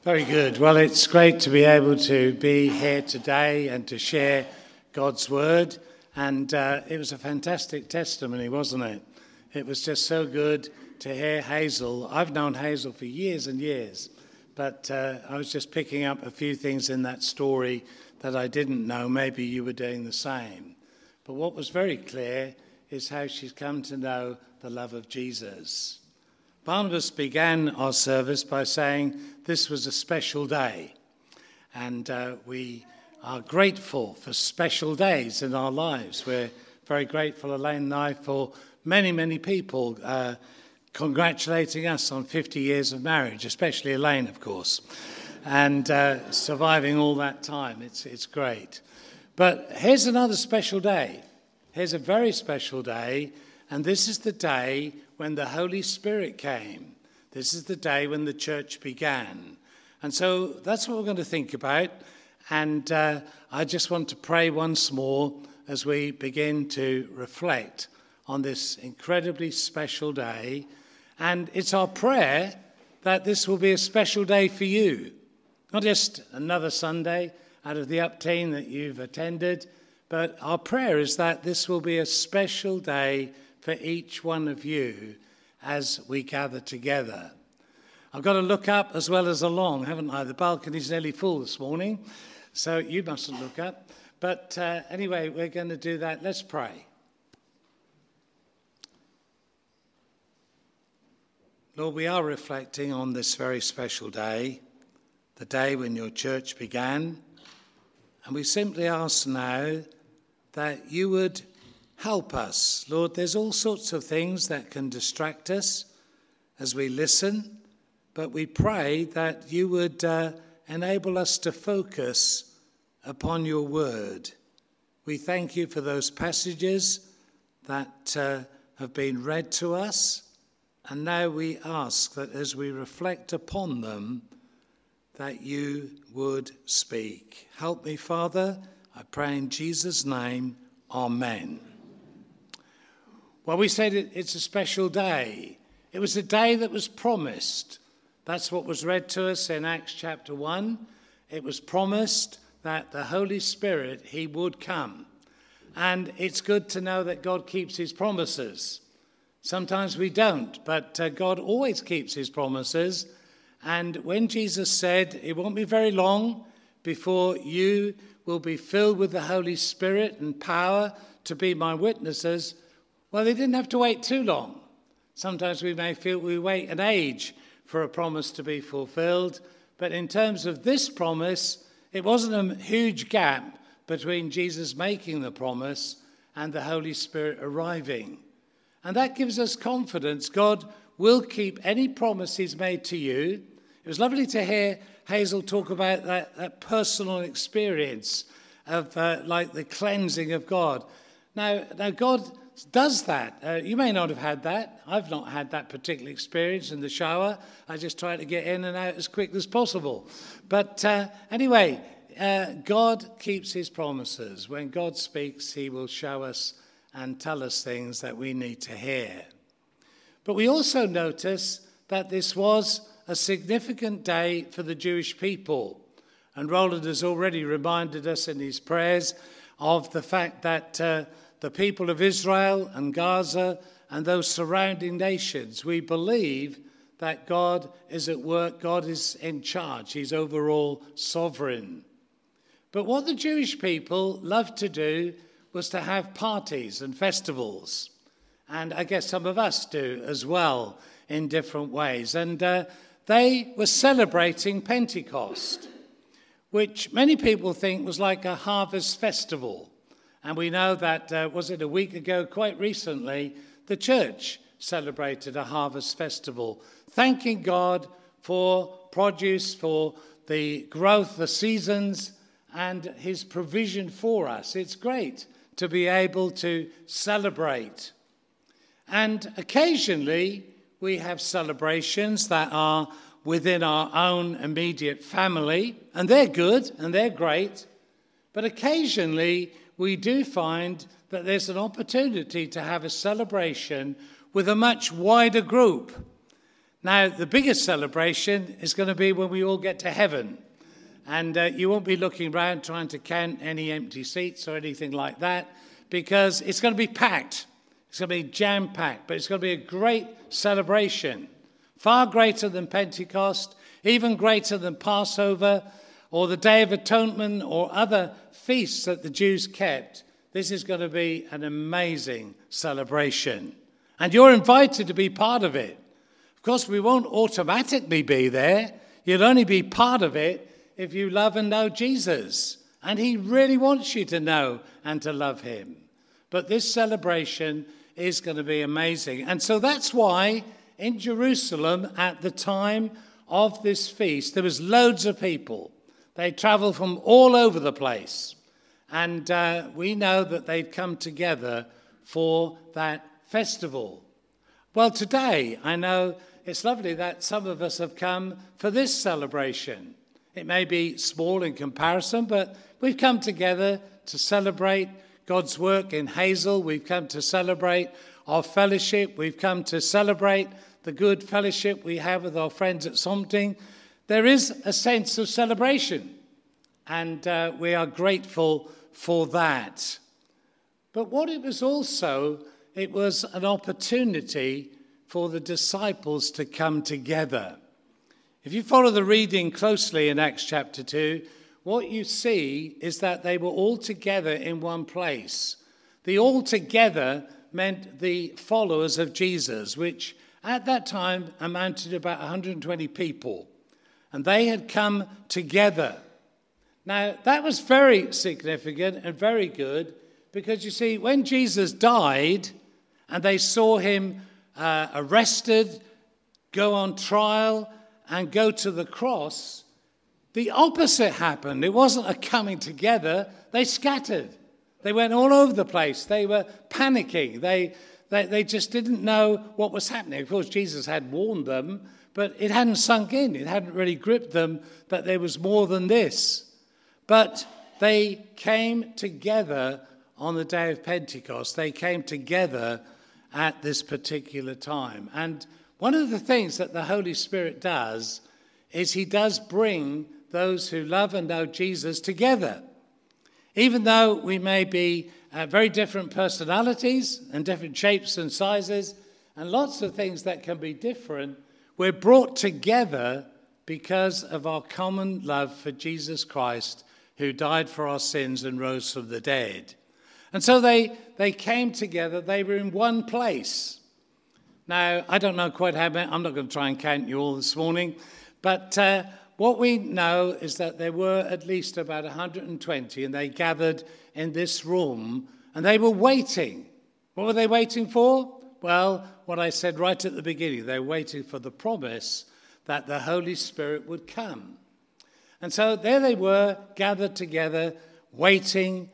Very good. Well, it's great to be able to be here today and to share God's word. And it was a fantastic testimony, wasn't it? It was just so good to hear Hazel. I've known Hazel for years and years, but I was just picking up a few things in that story that I didn't know. Maybe you were doing the same. But what was very clear is how she's come to know the love of Jesus. Barnabas began our service by saying this was a special day, and we are grateful for special days in our lives. We're very grateful, Elaine and I, for many people congratulating us on 50 years of marriage, especially Elaine, of course, and surviving all that time. It's great. But here's another special day. Here's a very special day, and this is the day when the Holy Spirit came. This is the day when the church began. And so that's what we're going to think about. And I just want to pray once more as we begin to reflect on this incredibly special day. And it's our prayer that this will be a special day for you. Not just another Sunday out of the upteen that you've attended, but our prayer is that this will be a special day for each one of you as we gather together. I've got to look up as well as along, haven't I? The balcony's nearly full this morning, so you mustn't look up. But anyway, we're going to do that. Let's pray. Lord, we are reflecting on this very special day, the day when your church began, and we simply ask now that you would help us. Lord, there's all sorts of things that can distract us as we listen, but we pray that you would enable us to focus upon your word. We thank you for those passages that have been read to us, and now we ask that as we reflect upon them, that you would speak. Help me, Father, I pray in Jesus' name, amen. Well, we said it's a special day. It was a day that was promised. That's what was read to us in Acts chapter 1. It was promised that the Holy Spirit, he would come. And it's good to know that God keeps his promises. Sometimes we don't, but God always keeps his promises. And when Jesus said, it won't be very long before you will be filled with the Holy Spirit and power to be my witnesses, well, they didn't have to wait too long. Sometimes we may feel we wait an age for a promise to be fulfilled. But in terms of this promise, it wasn't a huge gap between Jesus making the promise and the Holy Spirit arriving. And that gives us confidence. God will keep any promise he's made to you. It was lovely to hear Hazel talk about that personal experience of like the cleansing of God. Now God does that. You may not have had that. I've not had that particular experience in the shower. I just try to get in and out as quick as possible. But anyway, God keeps his promises. When God speaks, he will show us and tell us things that we need to hear. But we also notice that this was a significant day for the Jewish people. And Roland has already reminded us in his prayers of the fact that the people of Israel and Gaza and those surrounding nations, we believe that God is at work, God is in charge, he's overall sovereign. But what the Jewish people loved to do was to have parties and festivals. And I guess some of us do as well in different ways. And they were celebrating Pentecost, which many people think was like a harvest festival. And we know that, was it a week ago, quite recently, the church celebrated a harvest festival, thanking God for produce, for the growth, the seasons, and his provision for us. It's great to be able to celebrate. And occasionally we have celebrations that are within our own immediate family, and they're good and they're great. But occasionally we do find that there's an opportunity to have a celebration with a much wider group. Now, the biggest celebration is going to be when we all get to heaven. And you won't be looking around trying to count any empty seats or anything like that, because it's going to be packed. It's going to be jam-packed, but it's going to be a great celebration, far greater than Pentecost, even greater than Passover or the Day of Atonement or other feasts that the Jews kept. This is going to be an amazing celebration. And you're invited to be part of it. Of course, we won't automatically be there. You'll only be part of it if you love and know Jesus. And he really wants you to know and to love him. But this celebration is going to be amazing. And so that's why in Jerusalem at the time of this feast, there was loads of people. They traveled from all over the place. And we know that they'd come together for that festival. Well, today, I know it's lovely that some of us have come for this celebration. It may be small in comparison, but we've come together to celebrate God's work in Hazel. We've come to celebrate our fellowship. We've come to celebrate the good fellowship we have with our friends at Somting. There is a sense of celebration, and we are grateful for that. But what it was also, it was an opportunity for the disciples to come together. If you follow the reading closely in Acts chapter 2, what you see is that they were all together in one place. The all together meant the followers of Jesus, which at that time amounted to about 120 people. And they had come together. Now, that was very significant and very good because, you see, when Jesus died and they saw him arrested, go on trial, and go to the cross, the opposite happened. It wasn't a coming together. They scattered. They went all over the place. They were panicking. They just didn't know what was happening. Of course, Jesus had warned them, but it hadn't sunk in. It hadn't really gripped them that there was more than this. But they came together on the day of Pentecost. They came together at this particular time. And one of the things that the Holy Spirit does is he does bring those who love and know Jesus together. Even though we may be very different personalities and different shapes and sizes and lots of things that can be different, we're brought together because of our common love for Jesus Christ, who died for our sins and rose from the dead. And so they came together. They were in one place. Now, I don't know quite how many. I'm not going to try and count you all this morning. But what we know is that there were at least about 120, and they gathered in this room, and they were waiting. What were they waiting for? Well, what I said right at the beginning, they were waiting for the promise that the Holy Spirit would come. And so there they were, gathered together, waiting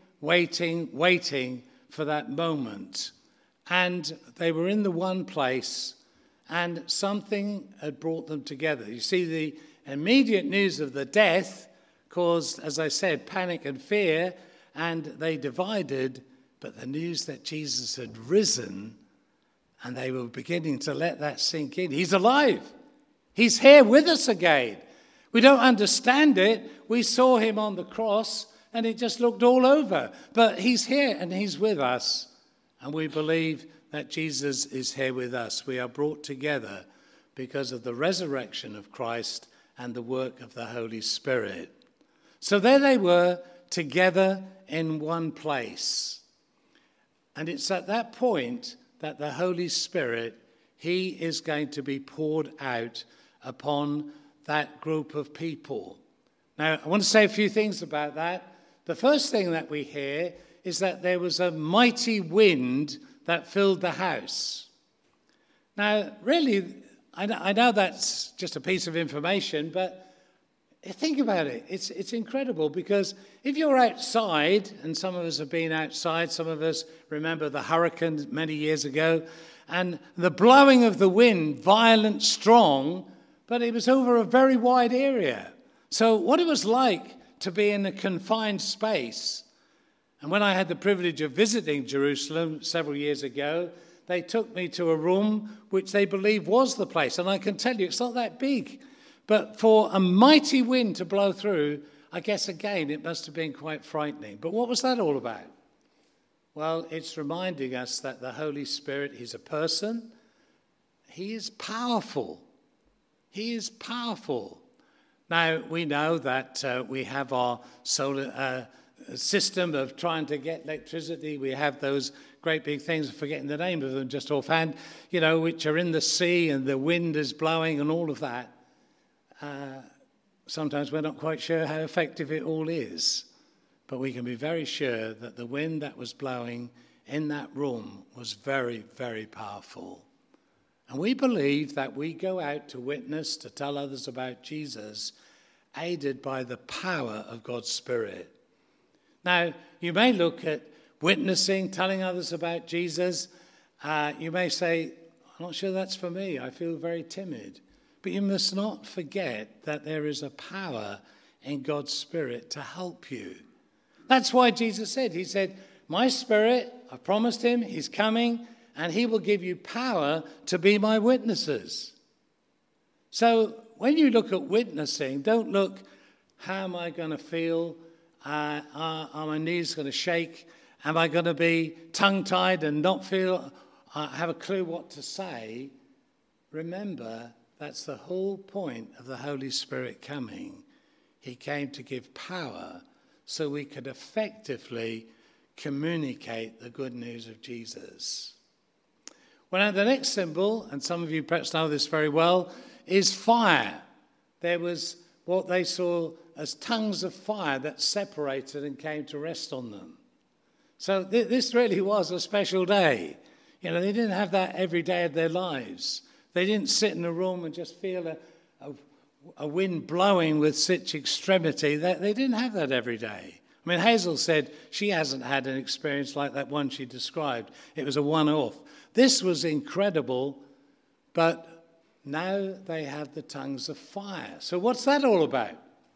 for that moment. And they were in the one place, and something had brought them together. You see, the immediate news of the death caused, as I said, panic and fear, and they divided. But the news that Jesus had risen, and they were beginning to let that sink in. He's alive. He's here with us again. We don't understand it. We saw him on the cross, and it just looked all over. But he's here, and he's with us. And we believe that Jesus is here with us. We are brought together because of the resurrection of Christ and the work of the Holy Spirit. So there they were, together in one place. And it's at that point that the Holy Spirit, he is going to be poured out upon that group of people. Now, I want to say a few things about that. The first thing that we hear is that there was a mighty wind that filled the house. Now, really, I know that's just a piece of information, but think about it. It's incredible, because if you're outside, and some of us have been outside, some of us remember the hurricane many years ago, and the blowing of the wind, violent, strong, but it was over a very wide area. So what it was like to be in a confined space. And when I had the privilege of visiting Jerusalem several years ago, they took me to a room which they believed was the place. And I can tell you, it's not that big. But for a mighty wind to blow through, I guess, again, it must have been quite frightening. But what was that all about? Well, it's reminding us that the Holy Spirit, he's a person. He is powerful. He is powerful. Now, we know that we have our solar system of trying to get electricity. We have those great big things, I'm forgetting the name of them just offhand, which are in the sea and the wind is blowing and all of that. Sometimes we're not quite sure how effective it all is. But we can be very sure that the wind that was blowing in that room was very, very powerful. And we believe that we go out to witness, to tell others about Jesus, aided by the power of God's Spirit. Now, you may look at witnessing, telling others about Jesus. You may say, I'm not sure that's for me. I feel very timid. But you must not forget that there is a power in God's Spirit to help you. That's why Jesus said, he said, my Spirit, I promised him, he's coming, and he will give you power to be my witnesses. So when you look at witnessing, don't look, how am I going to feel? Are my knees going to shake? Am I going to be tongue-tied and not have a clue what to say? Remember, that's the whole point of the Holy Spirit coming. He came to give power so we could effectively communicate the good news of Jesus. Well, now the next symbol, and some of you perhaps know this very well, is fire. There was what they saw as tongues of fire that separated and came to rest on them. So this really was a special day. They didn't have that every day of their lives. They didn't sit in a room and just feel a wind blowing with such extremity. They didn't have that every day. I mean, Hazel said she hasn't had an experience like that one she described. It was a one-off. This was incredible, but now they have the tongues of fire. So what's that all about?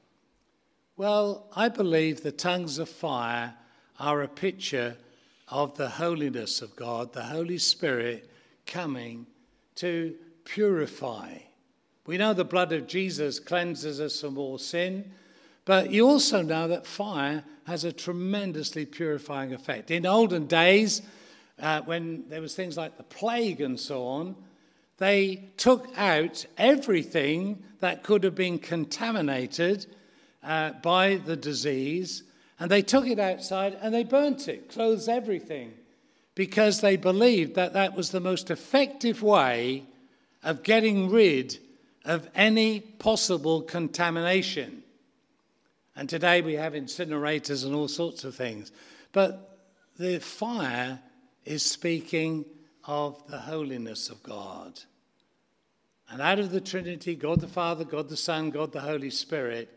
Well, I believe the tongues of fire are a picture of the holiness of God, the Holy Spirit coming to purify. We know the blood of Jesus cleanses us from all sin, but you also know that fire has a tremendously purifying effect. In olden days, when there was things like the plague and so on, they took out everything that could have been contaminated by the disease, and they took it outside and they burnt it, clothes, everything, because they believed that that was the most effective way of getting rid of any possible contamination. And today we have incinerators and all sorts of things. But the fire is speaking of the holiness of God. And out of the Trinity, God the Father, God the Son, God the Holy Spirit,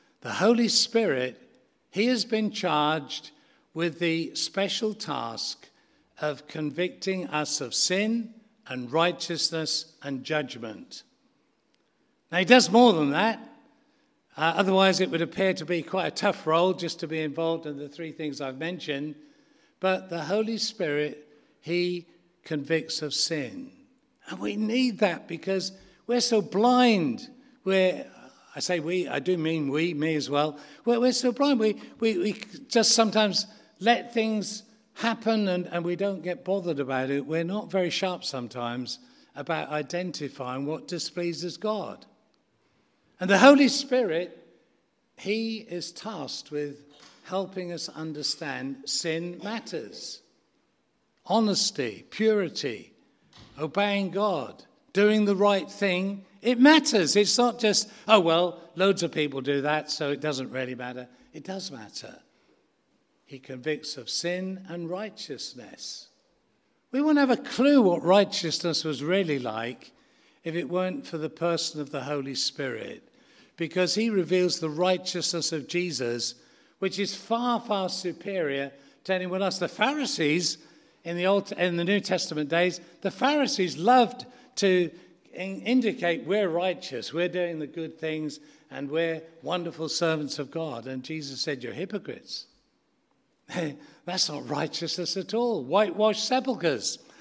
he has been charged with the special task of convicting us of sin and righteousness and judgment. Now, he does more than that. Otherwise, it would appear to be quite a tough role just to be involved in the three things I've mentioned. But the Holy Spirit, he convicts of sin. And we need that because we're so blind. I say we, I do mean we, me as well. We're so blind. We just sometimes let things happen and we don't get bothered about it. We're not very sharp sometimes about identifying what displeases God. And the Holy Spirit, he is tasked with helping us understand sin matters. Honesty, purity, obeying God, doing the right thing, it matters. It's not just, oh, well, loads of people do that, so it doesn't really matter. It does matter. He convicts of sin and righteousness. We wouldn't have a clue what righteousness was really like if it weren't for the person of the Holy Spirit, because he reveals the righteousness of Jesus, which is far, far superior to anyone else. The Pharisees in the New Testament days, the Pharisees loved to indicate we're righteous, we're doing the good things, and we're wonderful servants of God. And Jesus said, you're hypocrites. That's not righteousness at all. Whitewashed sepulchres.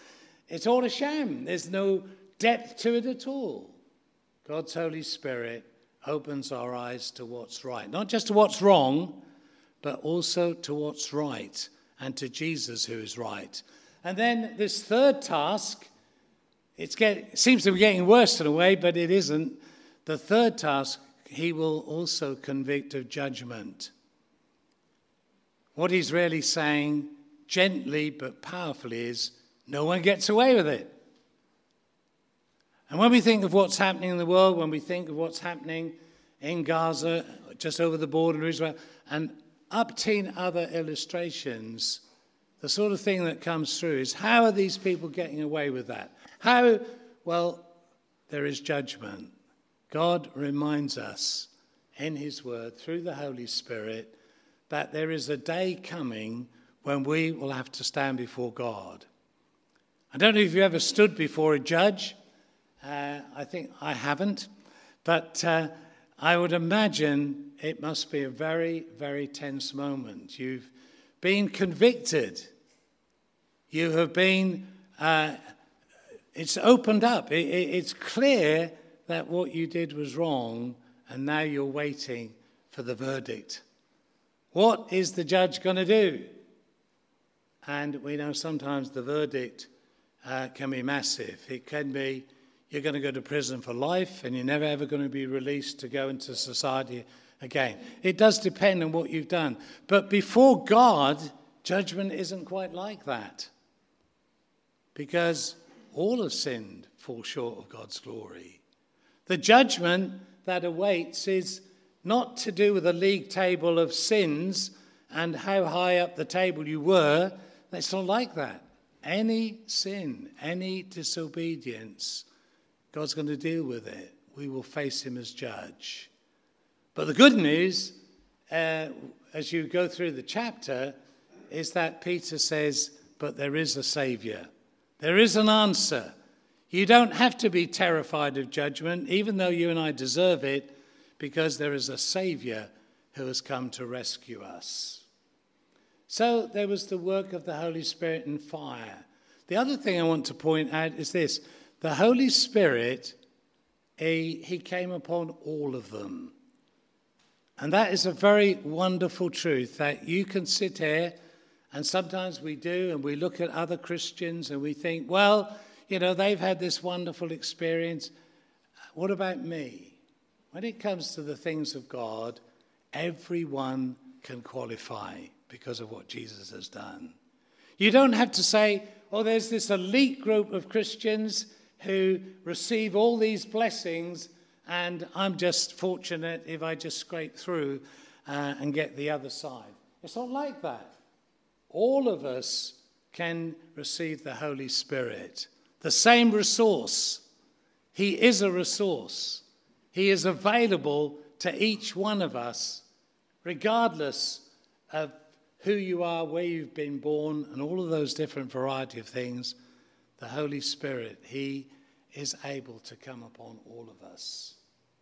it's all a sham. There's no depth to it at all. God's Holy Spirit opens our eyes to what's right. Not just to what's wrong, but also to what's right and to Jesus who is right. And then this third task, it seems to be getting worse in a way, but it isn't. The third task, he will also convict of judgment. What he's really saying, gently but powerfully, is no one gets away with it. And when we think of what's happening in the world, when we think of what's happening in Gaza, just over the border in Israel, and upteen other illustrations, the sort of thing that comes through is, how are these people getting away with that? How? Well, there is judgment. God reminds us in his word, through the Holy Spirit, that there is a day coming when we will have to stand before God. I don't know if you ever stood before a judge. I think I haven't. But I would imagine it must be a very, very tense moment. You've been convicted. You have been, it's opened up. It's clear that what you did was wrong, and now you're waiting for the verdict. What is the judge going to do? And we know sometimes the verdict can be massive. It can be, you're going to go to prison for life, and you're never ever going to be released to go into society again. It does depend on what you've done. But before God, judgment isn't quite like that. Because all have sinned, fall short of God's glory. The judgment that awaits is not to do with a league table of sins and how high up the table you were. It's not like that. Any sin, any disobedience, God's going to deal with it. We will face him as judge. But the good news, as you go through the chapter, is that Peter says, but there is a Saviour. There is an answer. You don't have to be terrified of judgment, even though you and I deserve it, because there is a Saviour who has come to rescue us. So there was the work of the Holy Spirit in fire. The other thing I want to point out is this. The Holy Spirit, he came upon all of them. And that is a very wonderful truth, that you can sit here, and sometimes we do, and we look at other Christians and we think, well, you know, they've had this wonderful experience. What about me? When it comes to the things of God, everyone can qualify because of what Jesus has done. You don't have to say, oh, there's this elite group of Christians who receive all these blessings, and I'm just fortunate if I just scrape through and get the other side. It's not like that. All of us can receive the Holy Spirit. The same resource. He is a resource. He is available to each one of us, regardless of who you are, where you've been born, and all of those different variety of things. The Holy Spirit, he is able to come upon all of us.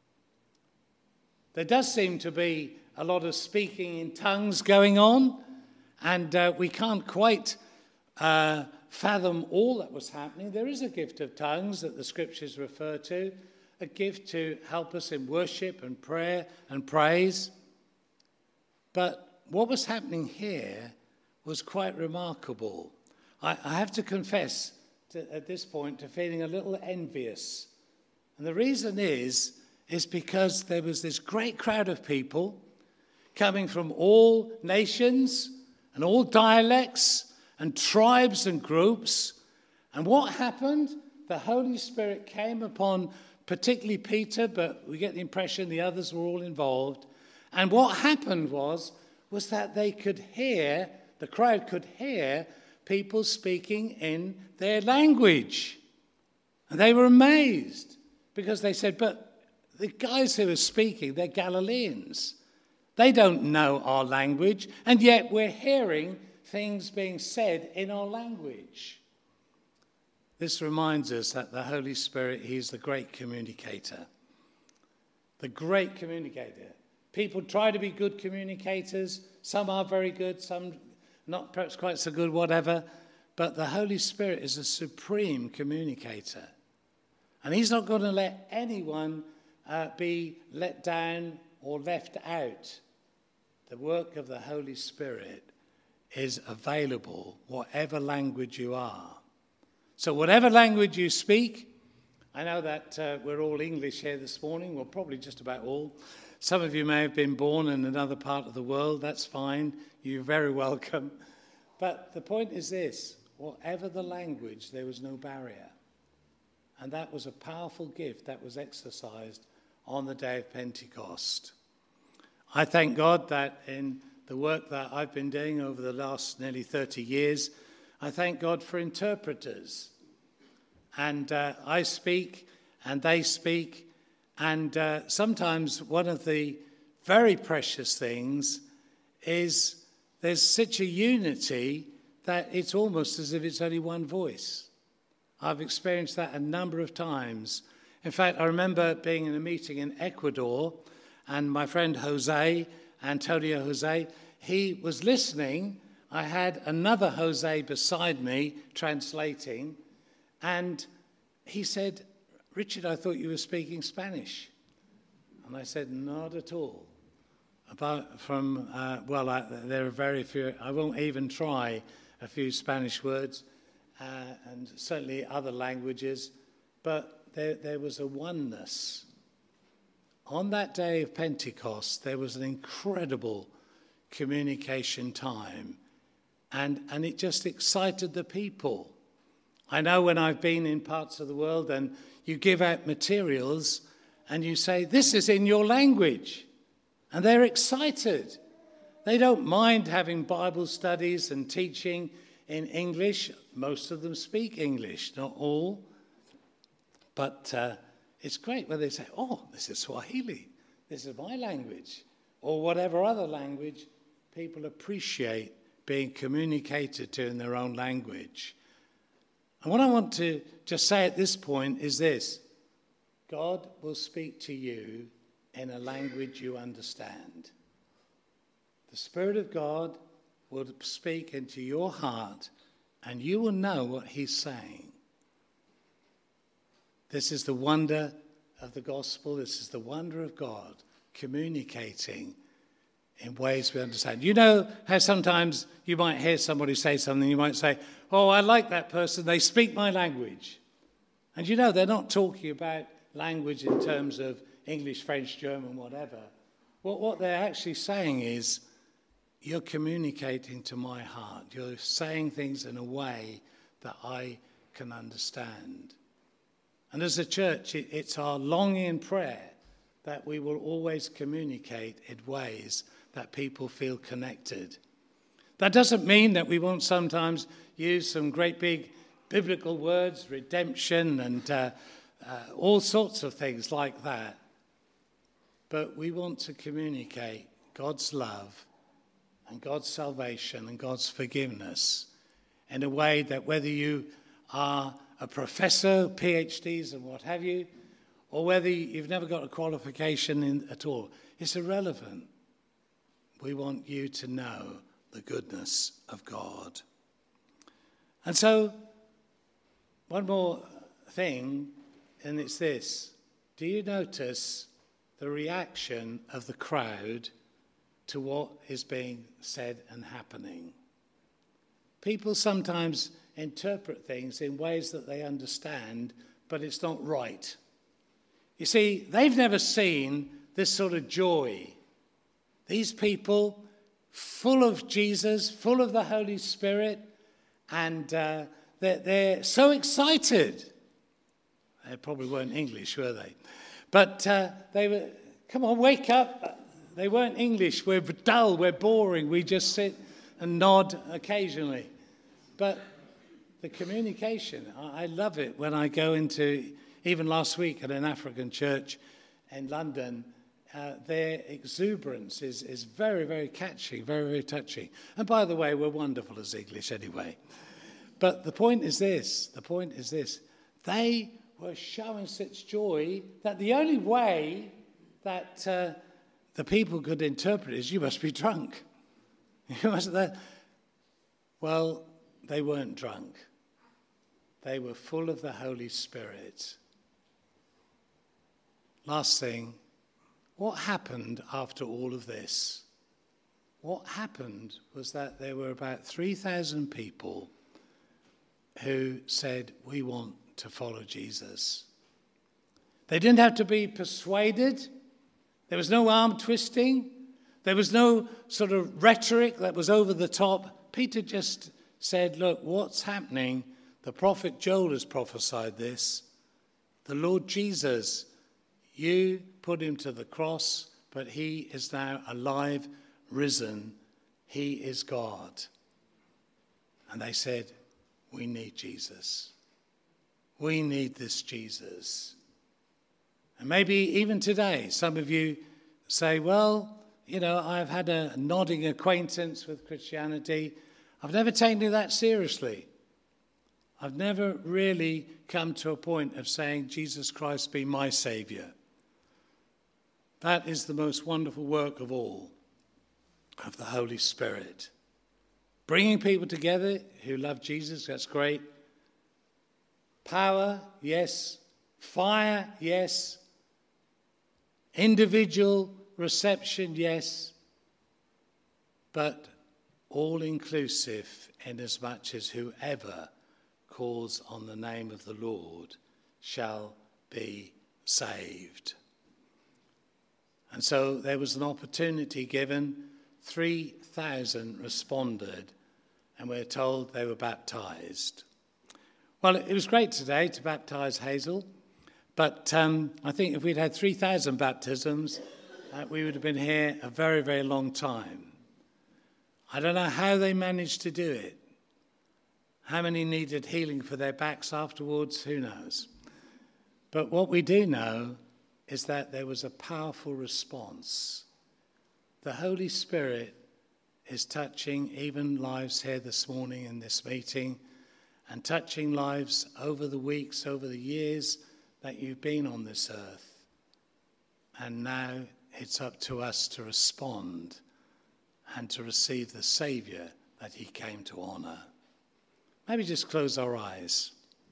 There does seem to be a lot of speaking in tongues going on, and we can't quite fathom all that was happening. There is a gift of tongues that the scriptures refer to, a gift to help us in worship and prayer and praise. But what was happening here was quite remarkable. I have to confess at this point to feeling a little envious. And the reason is because there was this great crowd of people coming from all nations and all dialects and tribes and groups. And what happened? The Holy Spirit came upon particularly Peter, but we get the impression the others were all involved. And what happened was that they could hear, the crowd could hear people speaking in their language. And they were amazed because they said, but the guys who are speaking, they're Galileans. They don't know our language, and yet we're hearing things being said in our language. This reminds us that the Holy Spirit, he's the great communicator. The great communicator. People try to be good communicators. Some are very good, some not perhaps quite so good, whatever. But the Holy Spirit is a supreme communicator. And he's not going to let anyone be let down or left out. The work of the Holy Spirit is available, whatever language you are. So whatever language you speak, I know that we're all English here this morning, well, probably just about all. Some of you may have been born in another part of the world, that's fine, you're very welcome. But the point is this, whatever the language, there was no barrier. And that was a powerful gift that was exercised on the day of Pentecost. I thank God that in the work that I've been doing over the last nearly 30 years, I thank God for interpreters. And I speak and they speak. And sometimes one of the very precious things is there's such a unity that it's almost as if it's only one voice. I've experienced that a number of times. In fact, I remember being in a meeting in Ecuador, and my friend Antonio Jose, he was listening. I had another Jose beside me translating, and he said, "Richard, I thought you were speaking Spanish." And I said, "Not at all." There are very few, I won't even try a few Spanish words, and certainly other languages, but there was a oneness. On that day of Pentecost, there was an incredible communication time, and it just excited the people. I know when I've been in parts of the world and you give out materials and you say, "This is in your language," and they're excited. They don't mind having Bible studies and teaching in English. Most of them speak English, not all. But it's great when they say, "Oh, this is Swahili. This is my language," or whatever other language. People appreciate being communicated to in their own language. And what I want to just say at this point is this: God will speak to you in a language you understand. The Spirit of God will speak into your heart, and you will know what he's saying. This is the wonder of the gospel. This is the wonder of God communicating in ways we understand. You know how sometimes you might hear somebody say something, you might say, "Oh, I like that person, they speak my language." And you know they're not talking about language in terms of English, French, German, whatever. What they're actually saying is, "You're communicating to my heart. You're saying things in a way that I can understand." And as a church, it's our longing and prayer that we will always communicate in ways that people feel connected. That doesn't mean that we won't sometimes use some great big biblical words, redemption and all sorts of things like that. But we want to communicate God's love and God's salvation and God's forgiveness in a way that whether you are a professor, PhDs and what have you, or whether you've never got a qualification at all, it's irrelevant. We want you to know the goodness of God. And so, one more thing, and it's this. Do you notice the reaction of the crowd to what is being said and happening? People sometimes interpret things in ways that they understand, but it's not right. You see, they've never seen this sort of joy. These people, full of Jesus, full of the Holy Spirit, and they're so excited. They probably weren't English, were they? But they were, "Come on, wake up." They weren't English. We're dull, we're boring. We just sit and nod occasionally. But the communication, I love it when I go into, even last week at an African church in London, their exuberance is very, very catchy, very, very touching. And by the way, we're wonderful as English anyway. But the point is this. They were showing such joy that the only way that the people could interpret it is, "You must be drunk." Well, they weren't drunk. They were full of the Holy Spirit. Last thing, what happened after all of this? What happened was that there were about 3,000 people who said, we want to follow Jesus. They didn't have to be persuaded. There was no arm twisting. There was no sort of rhetoric that was over the top. Peter just said, look, what's happening? The prophet Joel has prophesied this. The Lord Jesus, you put him to the cross, but he is now alive, risen. He is God. And they said, we need Jesus. We need this Jesus. And maybe even today, some of you say, well, you know, I've had a nodding acquaintance with Christianity. I've never taken it that seriously. I've never really come to a point of saying, Jesus Christ be my Saviour. That is the most wonderful work of all, of the Holy Spirit. Bringing people together who love Jesus, that's great. Power, yes. Fire, yes. Individual reception, yes. But all-inclusive, inasmuch as whoever calls on the name of the Lord shall be saved. And so there was an opportunity given. 3,000 responded, and we're told they were baptized. Well, it was great today to baptize Hazel, but I think if we'd had 3,000 baptisms, we would have been here a very, very long time. I don't know how they managed to do it. How many needed healing for their backs afterwards? Who knows? But what we do know is that there was a powerful response. The Holy Spirit is touching even lives here this morning in this meeting, and touching lives over the weeks, over the years that you've been on this earth. And now it's up to us to respond and to receive the Saviour that he came to honour. Maybe just close our eyes.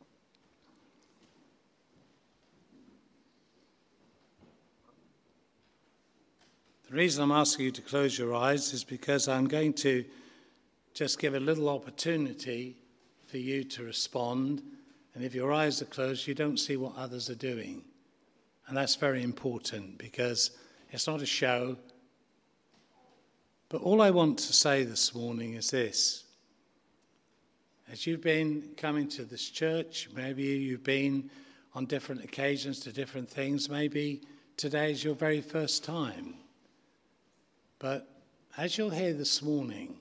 The reason I'm asking you to close your eyes is because I'm going to just give a little opportunity for you to respond. And if your eyes are closed, you don't see what others are doing. And that's very important because it's not a show. But all I want to say this morning is this. As you've been coming to this church, maybe you've been on different occasions to different things. Maybe today is your very first time. But as you're here this morning,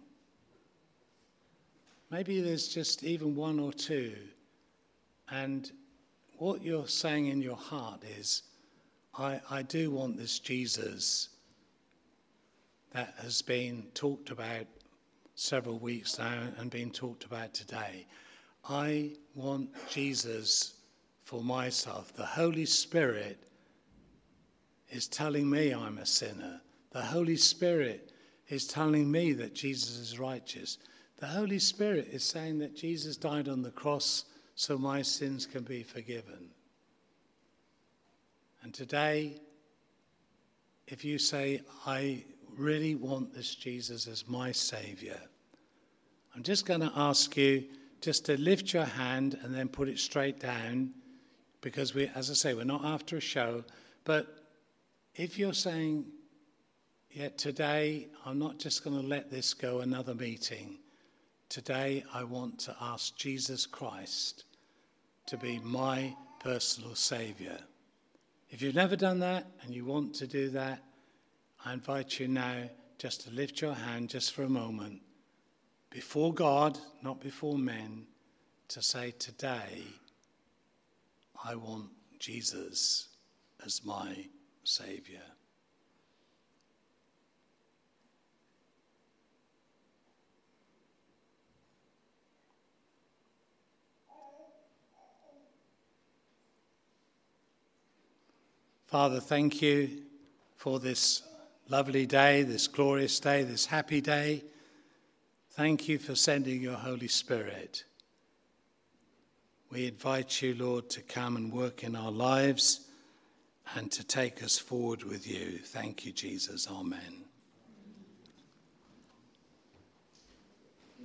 maybe there's just even one or two, and what you're saying in your heart is, I do want this Jesus that has been talked about several weeks now and been talked about today. I want Jesus for myself. The Holy Spirit is telling me I'm a sinner. The Holy Spirit is telling me that Jesus is righteous. The Holy Spirit is saying that Jesus died on the cross so my sins can be forgiven. And today, if you say, I really want this Jesus as my Saviour, I'm just going to ask you just to lift your hand and then put it straight down, because we, as I say, we're not after a show. But if you're saying, yet today, I'm not just going to let this go another meeting. Today, I want to ask Jesus Christ to be my personal Saviour. If you've never done that and you want to do that, I invite you now just to lift your hand just for a moment before God, not before men, to say, today, I want Jesus as my Saviour. Father, thank you for this lovely day, this glorious day, this happy day. Thank you for sending your Holy Spirit. We invite you, Lord, to come and work in our lives and to take us forward with you. Thank you, Jesus. Amen.